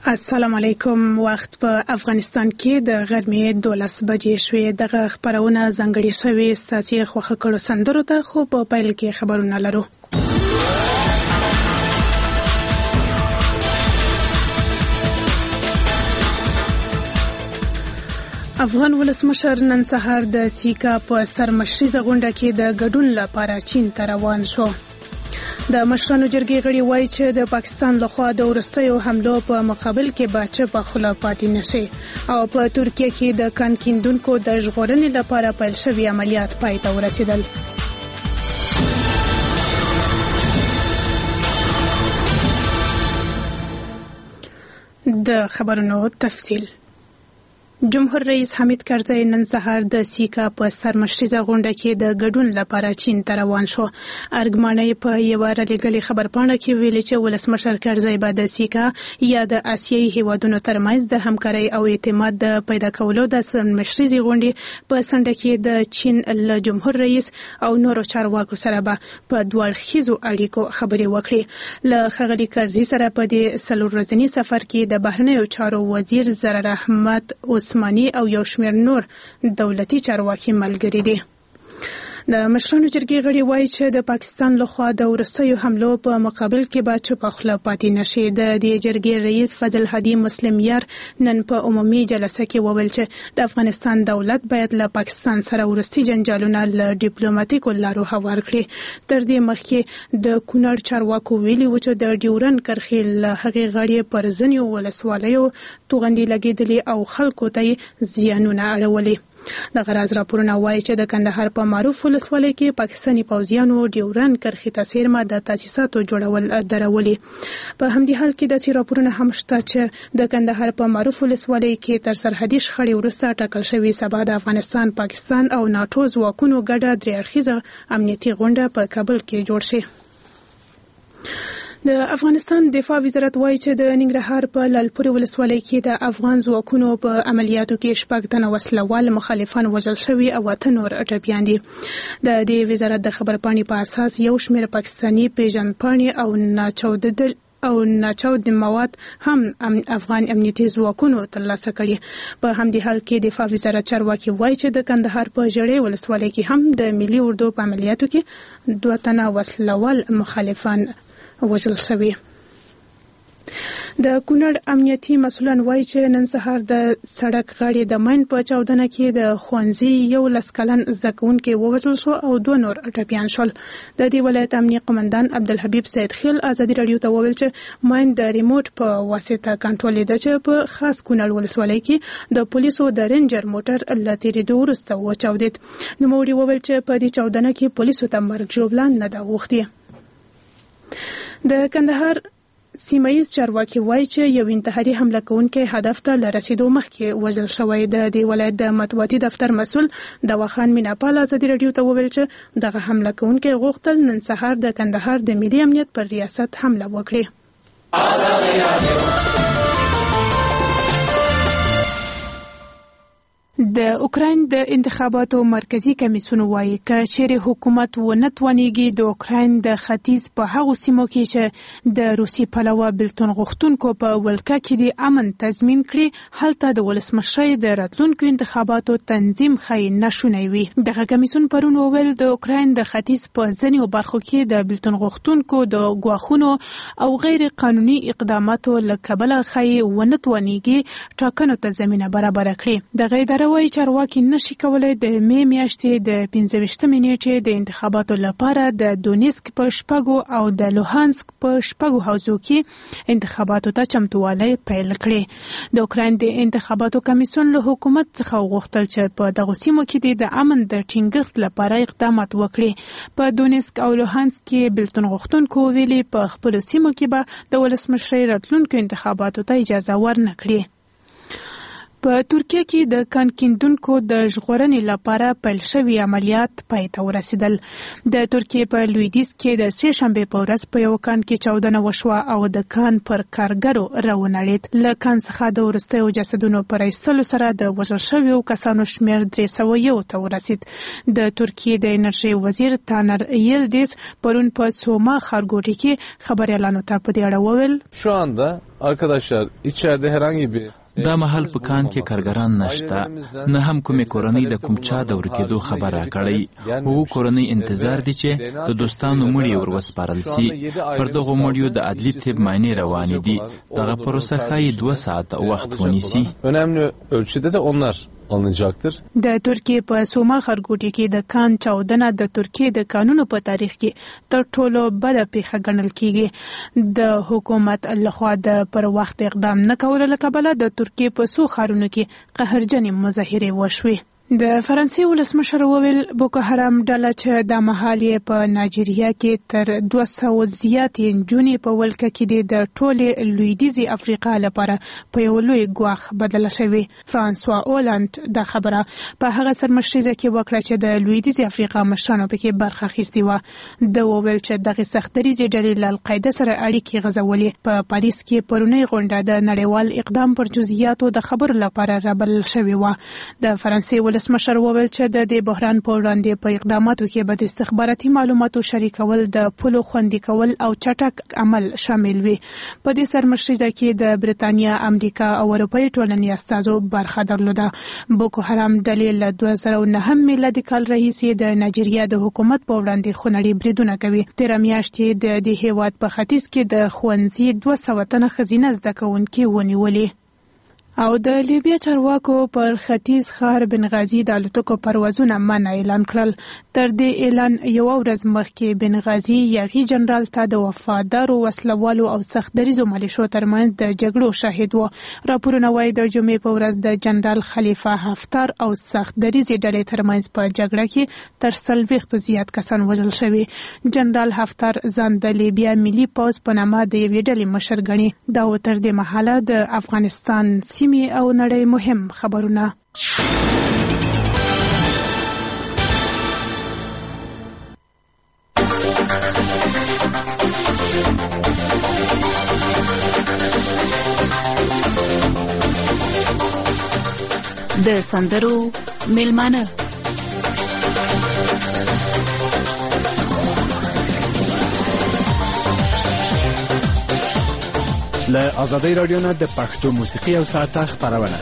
السلام علیکم. وخت په افغانستان کې د غرمې 12 بجې شوې. دغه خبرونه ځانګړي شوې ستاسو خوښه کړو سندرو ته، خو په پیل کې خبرونه لرو. افغان ولسمشر نن سهار د سیکا په سرمشریزه غونډه کې د ګډون لپاره چین ته روان شو. د مشرانو جرګې غړي وایي چې د پاکستان لخوا د وروستیو حملو په مقابل کې به چپ خوله پاتې نشي او په ترکیه کې د کان کیندونکو د ژغورنې لپاره پیل شوي عملیات پای ته ورسېدل. د خبرونو تفصیل. جمهور رئیس حامد کرزی نن سهار د سیکا په سرمشریزه غونډه کې د ګډون لپاره چین ته روان شو. ارګمانۍ په یو رالیږلي خبرپاڼه کې ویلي چې ولسمشر کرزی به د سیکا یا د آسیایي هیوادونو ترمنځ د همکارۍ او اعتماد د پیدا کولو د سرمشریزې غونډې په څنډه کې د چین له جمهور رئیس او نورو چارواکو سره به په دوه اړخیزو اړیکو خبرې وکړي. له ښاغلي کرزي سره په دې 4 ورځني سفر کې د بهرنیو چارو وزیر ضرر احمد عثماني او یو شمېر نور دولتي چارواکي ملګري دي. د مشرانو جرګې غړي وایي چې د پاکستان لخوا د وروستیو حملو په مقابل کې به چپ خوله پاتې نشي. د دې جرګې رئیس فضل هادي مسلم یار نن په عمومي جلسه کې وویل چې د افغانستان دولت باید له پاکستان سره وروستي جنجالونه له ډیپلوماټیکو لارو هوار کړي. تر دې مخکې د کونړ چارواکو ویلي و چې د ډیورن کرښې له هغې غاړې پر ځینو ولسوالیو توغندي لګېدلې او خلکو ته زیانونه اړولي. د غراز راپورونه وایي چې د کندهار په معروف ولسوالۍ کې پاکستاني پوځیانو ډیورن کرښې ته څیرمه د تاسیساتو جوړول درولي. په همدې حال کې داسې راپورونه هم شته چې د کندهار په معروف ولسوالۍ کې تر سرحدي شخړې وروسته ټاکل شوی سبا د افغانستان، پاکستان او ناټو ځواکونو ګډه 3 اړخیزه امنیتي غونډه په کابل کې جوړ شي. د افغانستان دفاع وزارت وایي چې د ننګرهار په لالپورې ولسوالۍ کې د افغان ځواکونو په عملیاتو کې 6 تنه وسلوال مخالفان وژل شوي او 8 نور ټپیان دي. د دې وزارت د خبرپاڼې په اساس یو شمېر پاکستاني پیژندپاڼې او ناچاود مواد هم افغان امنیتي ځواکونو ترلاسه کړي. په همدې حال کې دفاع وزارت چارواکي وایي چې د کندهار په ژړې ولسوالۍ کې هم د ملي اردو په عملیاتو کې 2 تنه وسلوال مخالفان وژل شوي. د کونړ امنیتي مسؤلان وایي چې نن سهار د سړک غاړې د ماین په چاودنه کې د ښوونځي 11 کلن زده کوونکی ووژل شو او 2 نور ټپیان شول. د دې ولایت امنیه قومندان عبدالحبیب سید خیل ازادي راډیو ته وویل چې ماین د ریموټ په واسطه کنټرولېده چې په خاص کونړ ولسوالۍ کې د پولیسو د رینجر موټر له تېرېدو وروسته وچاودېد. نوموړي وویل چې په دې چاودنه کې پولیسو ته مرګ ژوبله نه ده غوښتې. د کندهار سیمایي چارواکي وایي چې یو انتحاري حمله کوونکی هدف ته له رسیدو مخکې وژل شوی. د دې ولایت د مطبوعاتي دفتر مسؤل دواخان میناپال ازادي راډیو ته وویل چې دغه حمله کوونکی غوښتل نن سهار د کندهار د ملي امنیت پر ریاست حمله وکړي. د اوکراین د انتخاباتو مرکزی کمیسیون وایي چې چیرې حکومت ونه توانیږي د اوکراین د ختیځ په هغو سیمو کې چې د روسي پلوه بلتون غوښتونکو په ولکه کې د امن تضمین کړي هلته د ولسمشرۍ د راتلونکو انتخاباتو تنظیم ښایي ناشونی وي. دغه کمیسیون پرون وویل د اوکراین د ختیځ په ځینو برخو کې د بلتون غوښتونکو د ګواښونو او غیر قانوني اقداماتو له کبله ښایي ونه توانیږي ټاکنو ته زمینه برابره کړي. دغه اداره وایي چارواکي نشي کولای د مې میاشتې د 15 نیټې د انتخاباتو لپاره د دونیسک په 6 او د لوهانسک په 6 حوزو کې انتخاباتو ته چمتووالی پیل کړي. د اوکراین د انتخاباتو کمیسیون له حکومت څخه وغوښتل چې په دغو سیمو کې د امن د ټینګښت لپاره اقدامات وکړي. په دونیسک او لوهانسک کې بلتون غوښتونکو ویلي په خپلو سیمو کې به د ولسمشرۍ راتلونکو انتخاباتو ته اجازه ورنه کړي. په ترکیه کې د کان کیندونکو د ژغورنې لپاره پیل شوي عملیات پای ته ورسېدل. د ترکیې په لویدیځ کې د سې شنبې په ورځ په یو کان کې چاودنه وشوه او د کان پر کارګرو راونړېد. له کان څخه د وروستیو جسدونو په ایستلو سره د وژل شویو کسانو شمېر 301 ته ورسېد. د ترکیې د انرژي وزیر تانر یلدیز پرون په سوما ښارګوټي کې خبریالانو ته په دې اړه وویل: Şu anda arkadaşlar içeride herhangi bir دا محل په کان کې کارګران نشته، نه هم کومې کورنۍ د کوم چا د ورکېدو خبره کړی. هغو کورنۍ انتظار دي چې د دوستانو مړي ور وسپارل سي. پر دغو مړیو د عدلي طب معاینې روانې دي. دغه پروسه ښایي 2 ساعته وخت ونیسي. önemli ölçüde de onlar alınacaktır. د ترکیې په سوما ښارګوټي کې د کان چاودنه د ترکیې د قانونو په تاریخ کې تر ټولو بده پیښه ګڼل کیږي. د حکومت لخوا د پر وخت اقدام نه کولو له کبله د ترکیې په څو ښارونو کې قهرجنې مظاهرې وشوې. د فرانسې ولسمشر وویل بوکو حرام ډله چې د مهال په نایجیریا کې تر 200 زیاتې نجونې په ولکه کې د ټولې لویدیځې افریقا لپاره په یو لوی ګواښ بدله شوې. فرانسوا اولند د خبره په هغه سرمشریزه کې وکړه چې د لویدیځې افریقا مشرانو پکې برخه اخیستې وه. د وویل چې دغه سختدریزې ډلې له القاعده سره اړیکې غځولې. په پاریس کې پرونی غونډه د نړیوال اقدام پر جزئیاتو د خبرو لپاره رابلل شوې وه. د فرانسې ولسمشر وویل چې د دې بحران په وړاندې په اقداماتو کې به د استخباراتي معلوماتو شریکول، د پولو خوندي کول او چټک عمل شامل وي. په دې سرمشریزه کې د بریتانیا، امریکا او اروپایي ټولنې استازو برخه درلوده. بوکو حرام ډلې له 2009 میلادي کال راهیسې د نایجیریا د حکومت په وړاندې خونړي بریدونه کوي. تېره میاشت د دې هیواد په ختیځ کې د ښوونځي 200 تنه ښځینه زده کوونکي ونیولې. او د لیبیا چارواکو پر ختیځ ښار بنغازي د الوتکو پروازونه منع اعلان کړل. تر دې اعلان یو ورځ مخکې بنغازي یاغي جنرال ته د وفادارو وسلوالو او سختدریزو ملیشو ترمنځ د جګړو شاهد و. راپورونه وایي د جمعې په ورځ د جنرال خلیفه حفتر او سختدریزې ډلې ترمنځ په جګړه کې تر 40 زیات کسان وژل شوي. جنرال حفتر ځان د لیبیا ملي پوځ په نامه د یوې ډلې مشر ګڼي. دا تر دې مهاله د افغانستان او نړۍ مهم خبرونه. د سندرو میلمانه له ازادۍ راډیو نه د پښتو موسیقي او ساعته خبرونه.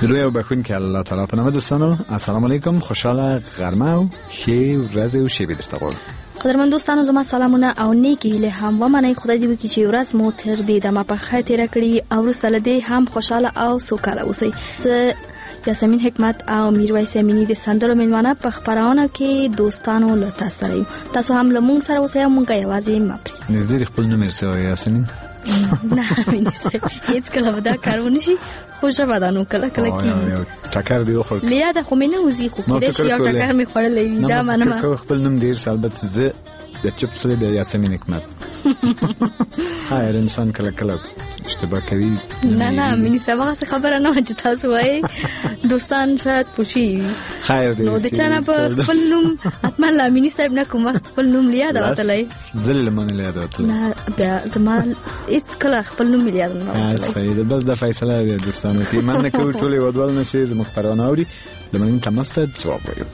روی او بخون که الله تعالی په نامه دوستانو السلام علیکم، خوشحاله غرمه و ښې ورځې او شیبې درته غواړم. قدرمن دوستانو زما سلامونه او نیکی هیله هم ومنئ. خدای دې وکړي چې ورځ مو تر دې دمه په خیر تیره کړي او وروسته له دې هم خوشحاله او سوکاله اوسئ. زه یاسمین حکمت او میرویس امینی د سندرو میلمانه په خپرونه کې دوستانو له تاسو سره یو. تاسو هم له مونږ سره اوسئ، مونږ یوازې مه پرېږدئ. نږدې خپل نوم یې څه وایي یاسمین؟ نه امینی صاحب هیڅ کله به دا کار ونه شي، خو ژبه ده نو کله کله کېږي. ټکر دې وخوړ له یاده خو مې نه وځي، خو کېدای شي یو ټکر مې خوړلی وي. دا منمه خپل نوم ډېر ښه، البته زه د چپ سره د یاسمین حکمت. هر انسان کله کله اشتباه کوي. نه امینی صاحب هغه خبره نه چې تاسو وایي، دوستان شاید پوښي. خیر دې نو د چا نه په خپل نوم حتما له امینی صاحب نه کوم وخت خپل نوم لیاد وتلی زل من لیاد وتلی نه بیا زما هیڅ کله خپل نوم لیاد نه وتلی. صحیح ده، بس د فیصله دی دوستانو چې من نه کوي ټول ودول نشي زموږ خبرونه اوري لمن تماس ته جواب وایو.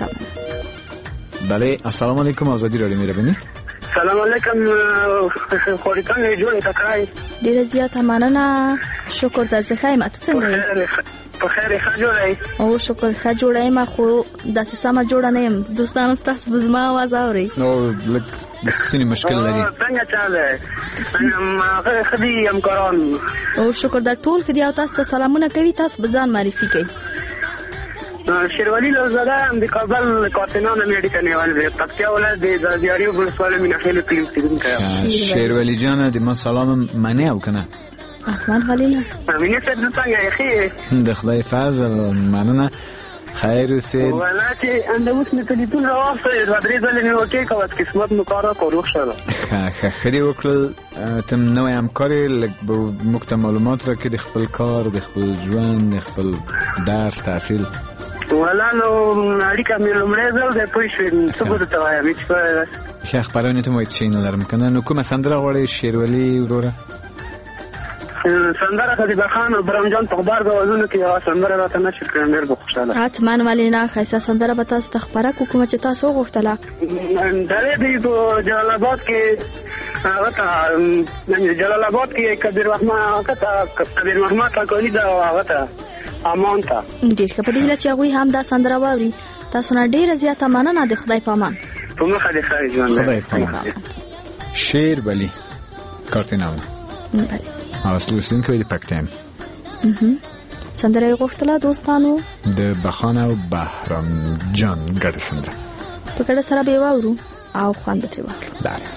بله السلام علیکم، آزادی رادیو مهرباني. سلام علیکم خوریتان جوړه تکای ډیره زیاته مننه، شکر درته ښه یم. ته څنګه یې؟ په خیر ښه جوړه او شکر ښه جوړه یم، خو داسې سمه جوړه نه یم. دوستانو ستاسو به زما اواز اوري نو لږ د ستوني مشکل لري. څنګه چاله هغه خدي همکاران او شکر دا ټول خدي او تاسو ته سلامونه کوي. تاسو به ځان معرفي کړئ. شیروالي لوزاده ام د کابل کارتنان میډیکل نیول دی پکتیا ولایت د دیاریو ولسوالۍ مینخیل کلیم څنګه شیروالي جان د ما سلام منه او کنه احمد ولینا امینه څنګه څنګه د خدای فضل مننه. خیر اوسئ. ولاتي اندوس می تلیتون راوسته درې ځلې مې وکړ کوم قسمت مو کارو کوو شاله خري وکړل. تم نو هم کاری لګ موږ ته معلومات راکړي د خپل کار، د خپل ژوند، د خپل درس تحصیل. ولا نو اړیکه مې لمړی ځل د پوښتنې څه به ته وایم چې ښه خبرونه ته مو څه نه لرم کنه. نو کومه سندره غواړې شیروالي وروره؟ سندره خدي بخان او برمجان په خبر د وزن کې یو سندره راته نشر کړم، ډېر خوشاله. حتما ولینا خاصه سندره به تاسو ته خبره کوم چې تاسو غوښتله. درې دی په جلال آباد کې هغه ته جلال آباد کې کبیر رحمان تاکونی دا هغه ته امان ته ډېر ښه. په دې هیله چې هغوی هم دا سندره واوري. تاسو نه ډېره زیاته مننه. د خدای په امان. په مخه دې ښه ژوند. خدای په امان. شیروالي کارتنان بله اصل وسین کوي د پکتین سندره غوښتله دوستانو د بخان او بهرام جان ګډه سندره په ګډه سره به واورو او خوند ترې واخلو. بله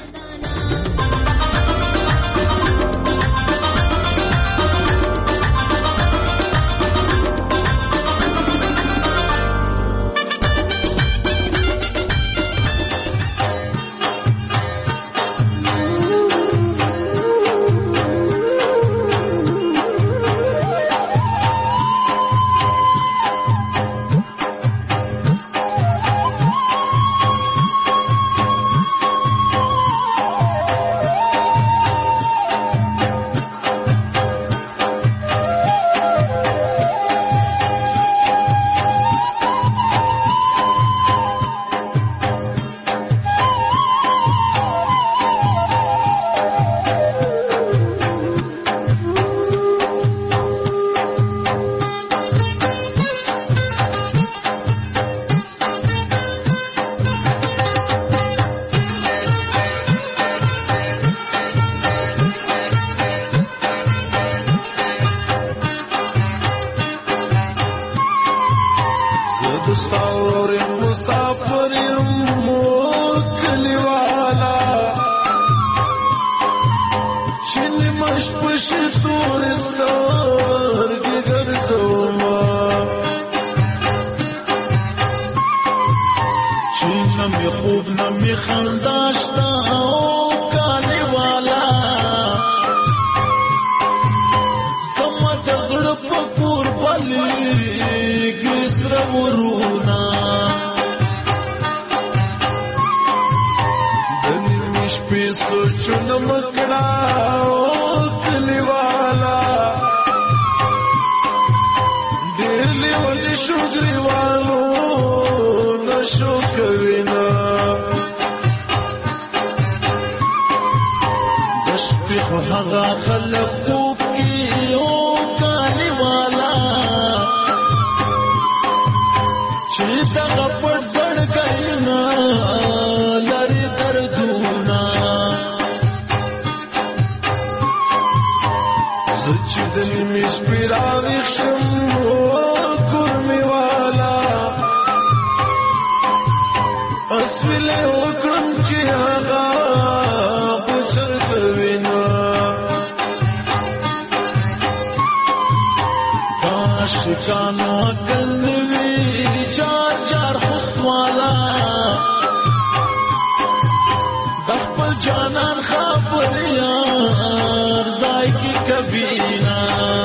هغه خلق خوب کی او کالی والا دغه پټ زړګینا لري دردونه زه چې د نیمې شپې راویښ شم کورمې والا اسویلې وکړم چې هغه به چرته وینا دا عاشقانو عقل نه وي جار جار حسن والا د خپل جانان خبر یار ځای کې کبھی نه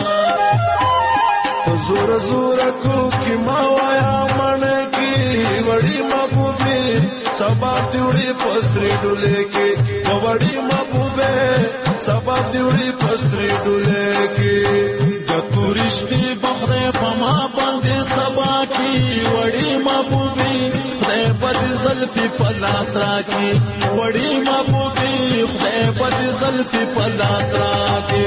زور زور کو کې ما وایا مړ کې وړي محبوبې سبا دیوړي پسري ډولې کې وړي محبوبې سبا دیوړي پسري ډولې کې د تورشتي بخره په ما باندې سبا کې وړي محبوبې خدای په زلفي په لاس راکې وړي محبوبې خدای په زلفي په لاس راکې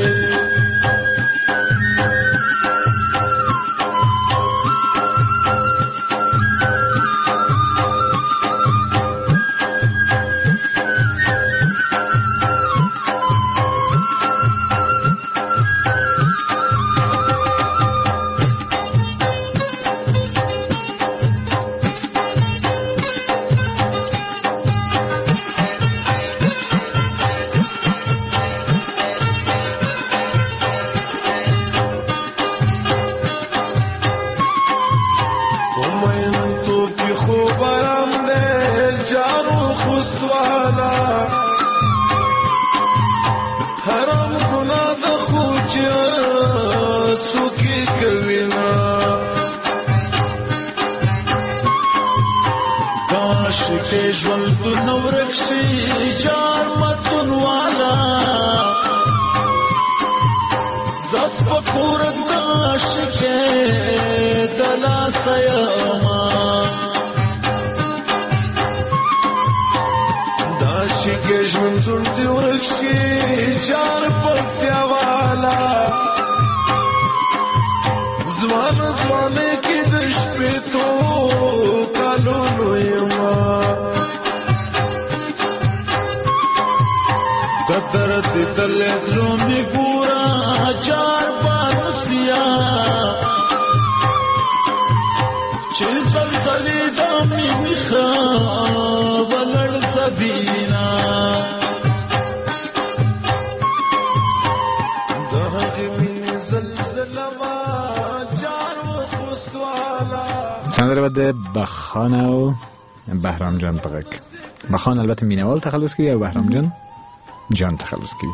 سندره بده بخانه و بهرام جان پقک. بخان البته مینوال تخلص کردی و بهرام جان تخلص کردی.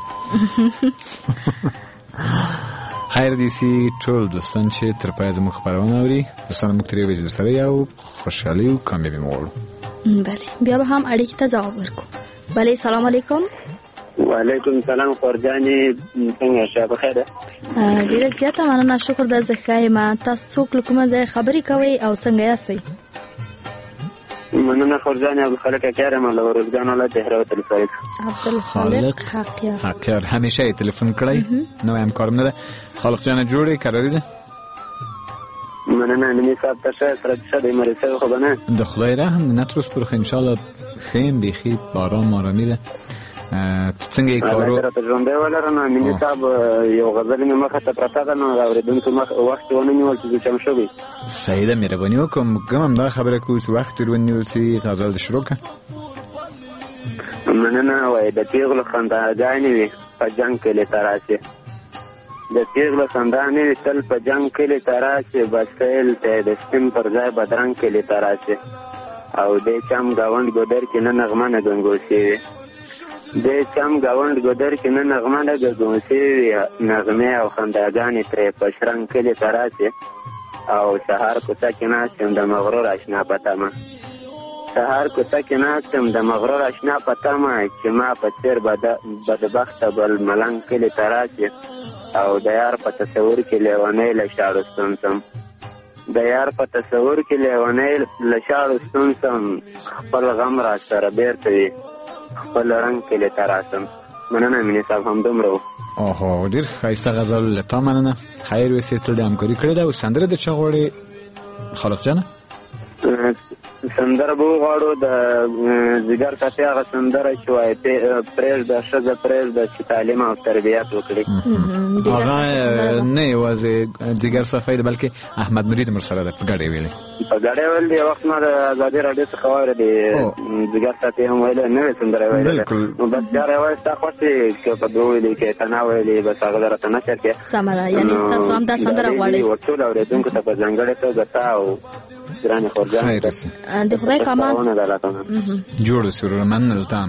خیر دیسی ټول دوستان چې تر پای زموږ خبرونه اوري دوستان موږ ترې وجه سره یو خوشحالي او کامیابی مو بله بیا به هم اړیکې ته ځواب ورکو. بله سلام علیکم. وعلیکم سلام خورجانې څنګه شه بخیر؟ ډیره زیاته مننه شکر د زخای ما تاسو څوک کومه ځای خبرې کوي او څنګه یاستئ؟ مننه خورجانې عبدالخالق کارم له ورزګان ولایت هرات الفریق. عبدالخالق حقیار همیشه تلفن کړی نو هم کارم نه ده. خالق جان جوړې قراری ده؟ مننه نمی صاحب تشه سره د مرسته خو بنه د خدای رحم نتروس پر ان شاء الله خیم بخیر باران آرامی ده. څنګه کارو راته ژوندې ولرنه نمی صاحب یو غزل مې مخه ته پرتا ده نو اوریدونکو مخ وخت ونه نیول چې چم شوی. سیده مهرباني وکم کوم دا خبره کو چې وخت ورونیول سي غزل شروع ک. مننه وای د پیغلو خنداګانې وي په جنگ کې لتراسه د پیغلو خنداګانې تل په جنگ کې لتراسه بسل ته د سپین پر ځای بدرنګ کې لتراسه او د چم گاوند ګودر کې نه نغمه نه غنګوسي د چم گاوند ګودر کې نه نغمه نه غنګوسي نغمه او خنداګانې تر پشرنګ کې لتراسه او سحر کوڅه کې ناسم د مغرور آشنا پتامه سحر کوڅه کې ناسم د مغرور آشنا پتامه چې ما په څیر بدبخت بل ملنګ کې لتراسه او د یار په تصور کې لیوانې له شاړو ستونسم د یار په تصور کې لیوانې له شاړو ستونسم خپل غم را سره بیرته وي خپل رنګ کې لتراسم. مننه مینې صاحب همدومره. اوهو ډېر ښایسته غزل له تا مننه. خیر وسې تل د همکاري کړې ده. او سندره د چا غواړې خالق جانه؟ سندره به وغواړو د جګر صافي هغه سندره چې وایي پرېږده ښځه پرېږده چې تعلیم او تربیت وکړي. هغه نه یوازې جګر صافي ده بلکې احمد مرید ورسره ده په ګډه ویلې. په ګډه ویل دی وخت ما د ازادي راډیو څخه واورېدې جګر صافي هم ویلې نوې سندره ویلې نو بس بیا یوازې ستا خوښ دی چې په دوه ویلې کې ته نه ویلې بس هغه درته نشر کې سمه ده. یعنې تاسو هم دا سندره غواړئ ټول اورېدونکو ته په ځانګړې توګه تا او ګرانې خورجان د خدای په امان جوړ اوسئ وروره مننه تام.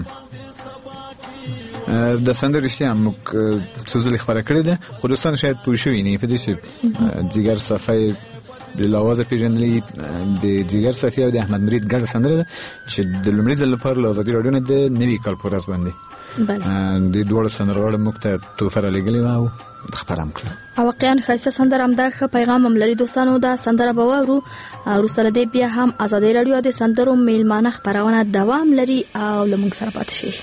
د سندرې رښتیا موږ څه ځلې خپره کړې ده خو دوستان شاید پوه شوي نه په دې چې جګر صافي بل آوازه پیژندلې د جګر صافي او د احمد مرید ګډه سندره ده چې د لومړي ځل لپاره له ازادي راډیو نه د نوي کال په ورځ باندې د دواړو سندرغاړو موږ ته تحفه رالیږلې وه او خپره هم کړه او واقعا ښایسته سندره همدا ښه پیغام هم لري. دوستانو دا سندره به واورو وروسته له دې بیا هم ازادي راډیو د سندرو میلمانه خپرونه دوام لري او له موږ سره پاتې شئ.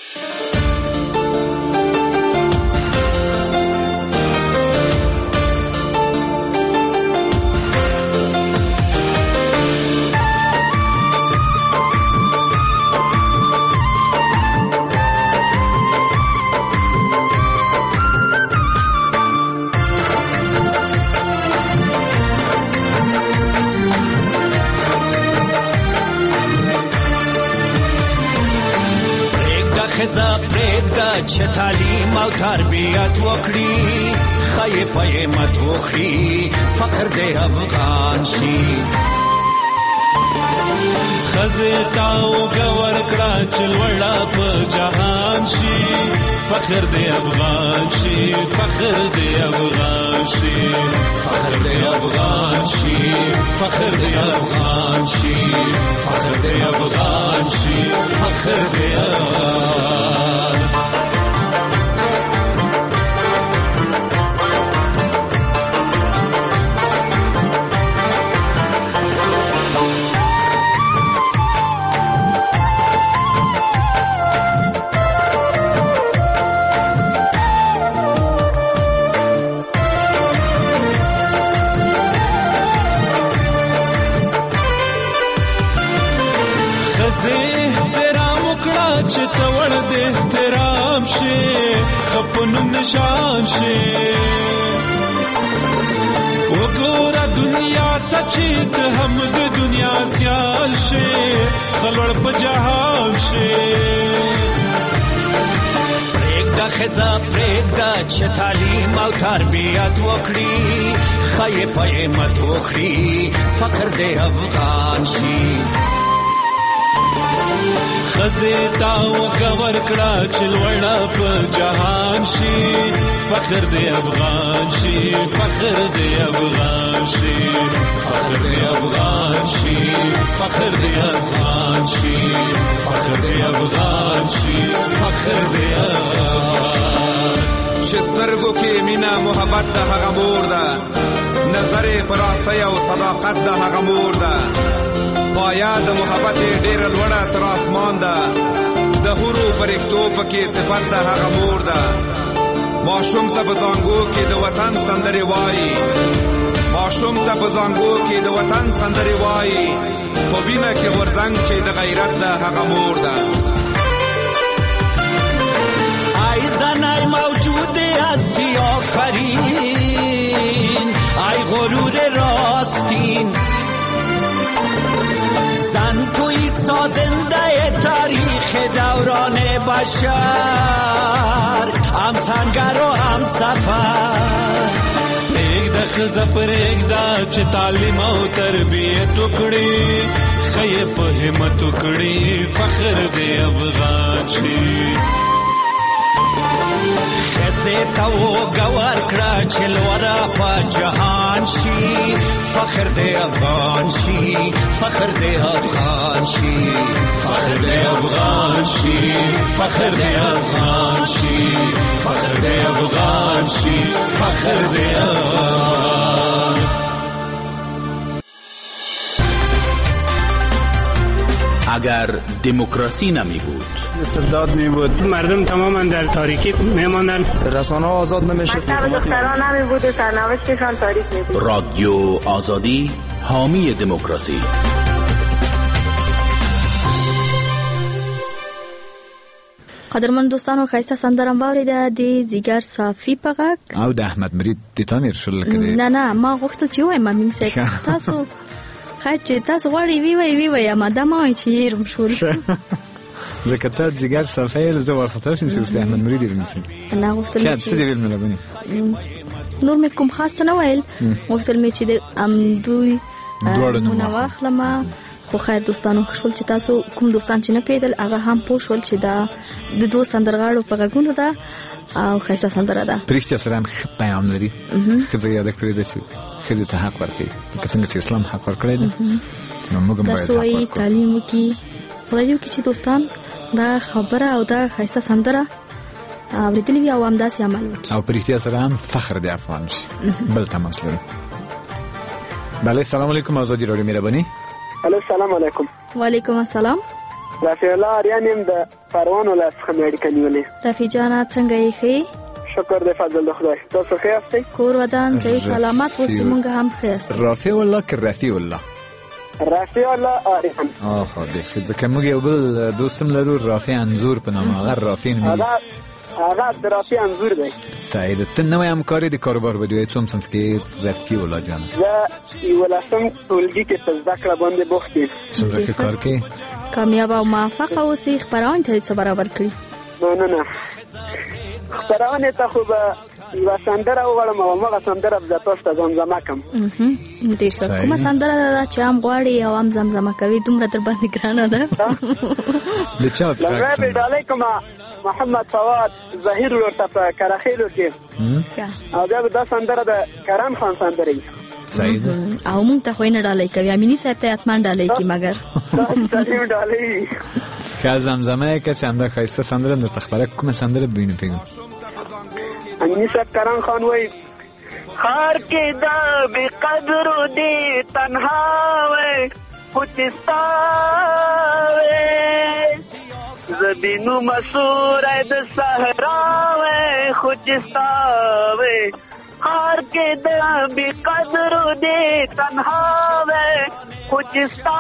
چې تعلیم او تربیت وکړي خای پای مت وکړي فخر دې افغان شي خزتا او گور کړه چلوړه په جهان شي فخر دې افغان شي فخر دې افغان شي فخر دې افغان شي فخر دې افغان شي فخر دې افغان شي فخر دې نشان شي وګوره دنیا ته چې ته هم د دنیا سیال شي خلوړ په جهان شي پرېږده ښځه پرېږده چې تعلیم او تربیت وکړي ښایې پایې مت وکړي فخر دې افغان شي خزیتا او گور کړه چې لوړه په جهان شي فخر دې افغان شي فخر دې افغان شي فخر دې افغان شي فخر دې افغان شي فخر دې افغان شي فخر دې چې سترګو کې مینا محبت د هغه مور ده نظر پر راستۍ او صداقت د هغه مور ده پایا د محبت ډېر لوړه تر اسمان ده د حورو فرښتو پکې صفت د هغه مور ده ماشوم ته په زانګو کې د وطن سندرې وایي ماشوم ته په زانګو کې د وطن سندرې وایي په وینه کې غورځنګ چې د غیرت د هغه مور ده ای زنای موجود هستی آفرین ای غرور راستین زن توی سازنده تاریخ دوران بشر هم سنگر و هم سفر پرېږده ښځه پرېږده چې تعلیم او تربیت وکړي ښه په همت وکړي فخر دې افغان شي ښځې ته وګور کړه چې لوړه په جهان شي فخر دې افغان شي فخر دې افغان شي فخر دې افغان شي فخر دې افغان شي فخر دې افغان شي فخر دې اگر دموکراسی نمی بود استبداد می بود مردم تماما در تاریکی میماندن رسانه آزاد نمیشد دختران نمی بود و سرنوشتشان تاریک می بود رادیو آزادی حامی دموکراسی قدرمن دوستانو ښایسته سندره مو واورېده د ځیګر صافي په غږ او د احمد مرید د تعمیر شول کړي. نه ما غوښتل چې وایم امین صاحب تاسو خیر چې تاسو غواړئ وی وی ما دا ما وایي چې هیر مشهور ځکه ته ځیګر صافي زه ورخطا شم چې اوس د احمد مرید ورنیسم. نه غوښتل چې څه دی ویل ملګری نور مې کوم خاص نه ویل، غوښتل مې چې د دوی نو واخلم. خو خیر دوستانو خوشحال چې تاسو کوم دوستان چې نه پیدل هغه هم پوښول چې دا د دوه سندرغاړو په غږونو ده او ښایسته سندره ده. پرېښتیا سره هم ښه پیغام لري. ښځه یاده کړې ده چې ښځې ته حق ورکوي لکه څنګه چې اسلام حق ورکړی دی نو موږ هم باید حق ورکړو. تعلیم وکړي خدای دې وکړي چې دوستان دا خبره او دا ښایسته سندره اورېدلې وي او همداسې عمل وکړي او پرېښتیا سره هم فخر د افغان شي. بل تماس لرو. بله سلام علیکم آزادی راډیو مهرباني. الو سلام علیکم. وعلیکم السلام. رفیع الله اریان یم د پروان ولایت څخه مې اړیکه نیولې. رفیع جانه څنګه یې ښې؟ شکر دی فضل د خدای. تاسو ښه یاستئ؟ کور ودان صحیح سلامت اوسئ. موږ هم ښه یاستو. رفیع الله که رفیع الله؟ رفیع الله اریان. خو دې ځکه موږ یو بل دوستم لرو رافع انزور په نامه. هغه رافع نومېږي. هغه د رافع انزور دی. سعید ته نوی همکاري د کاروبار بدوی څوم صنف کې رفیع الله جان؟ زه یولسم ټولګي کې په زده کړه باندې بوخت یم. څومره کې کار کوي؟ کامیاب او موفق اوسئ. خپرونې ته څه برابر کړي؟ نه خپرونې ته خو به یوه سندره وغواړم او هماغه سندره به زه تاسو ته زمزمه کړم. ډېر ښه. کومه سندره ده چې هم غواړي او هم زمزمه کوي؟ دومره در باندې ګرانه ده. د چا لومړی به ډالۍ کومه محمد فواد ظهیر ورته په کراخېلو کې او بیا به دا سندره د کرم خان سندره وي. صحیح ده. او مونږ ته خو یې نه ډالۍ کوي. امیني صاحب ته حتما ډالۍ کړي مګر سلیم ډالۍ ښه زمزمه یې کسې همدا ښایسته سندره درته خپره کومه سندره به وینو پېږم؟ امیني صاحب کرم خان وایي خار کې دا بې قدرو دی تنها وی خو چې ستا وی زبینو مسور د صحرا وی خو چې ستا وی خار کې دا بې قدرو دی تنها وی خو چې ستا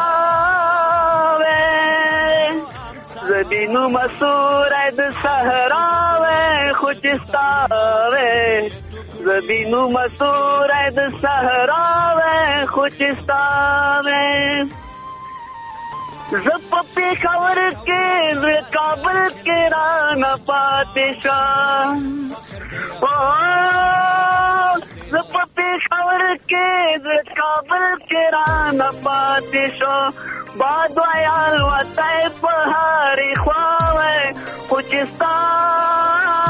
وی زبینو مسور د صحرا وی خو چې ستا وی زبینو مسور د صحرا وی خو چې ستا وی زپ پیښور کې زړه کابل کې رانه پاتې شم زپ پیښور کې زړه کابل کې رانه پاتې شم باد ویال وتی په هرې خوا وی خو چې ستا